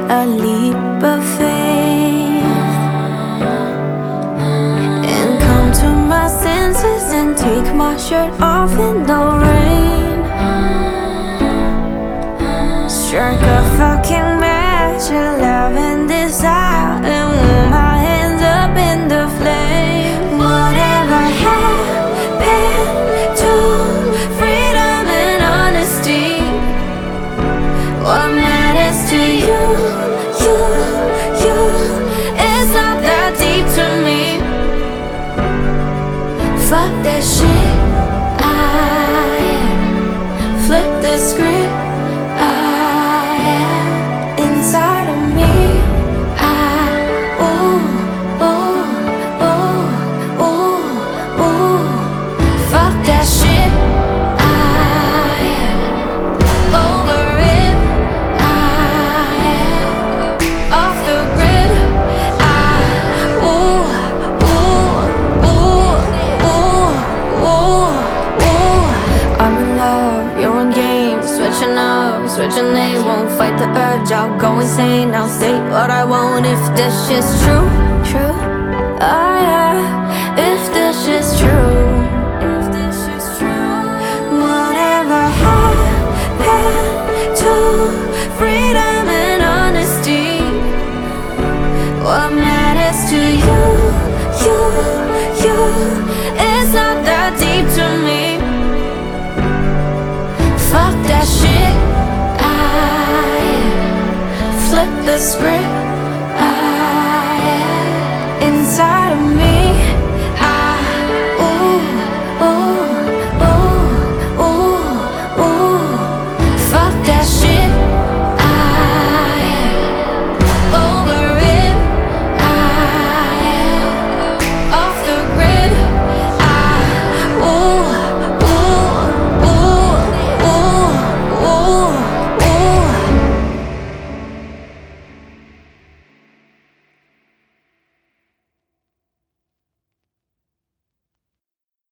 a leap of faith and come to my senses and take my shirt off in the rain. Strike a fucking match, a love and desire, and warm my hands up in the flame. Whatever happened to freedom and honesty? What matters to you, it's not that deep to me. Fuck that shit, flip the script. Inside of me, fuck that shit, over it, off the grid, I'm in love, you're in games, switching up, switching names. Won't fight the urge, I'll go insane. I'll say what I want if this shit's true. True, oh yeah, if this shit's true. Whatever happened to freedom and honesty? What matters to you, it's not that deep to me. Fuck that shit, flip the script, inside of me, fuck that shit.